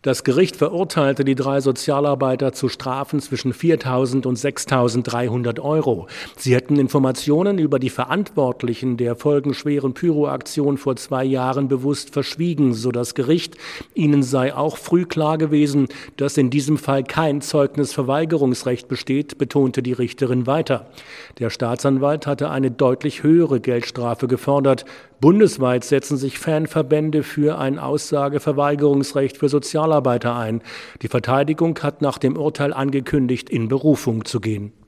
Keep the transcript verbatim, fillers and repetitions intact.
Das Gericht verurteilte die drei Sozialarbeiter zu Strafen zwischen viertausend und sechstausenddreihundert Euro. Sie hätten Informationen über die Verantwortlichen der folgenschweren Pyroaktion vor zwei Jahren bewusst verschwiegen, so das Gericht. Ihnen sei auch früh klar gewesen, dass in diesem Fall kein Zeugnisverweigerungsrecht besteht, betonte die Richterin weiter. Der Staatsanwalt hatte eine deutlich höhere Geldstrafe gefordert. Bundesweit setzen sich Fanverbände für ein Aussageverweigerungsrecht für Sozialarbeiter ein. Die Verteidigung hat nach dem Urteil angekündigt, in Berufung zu gehen.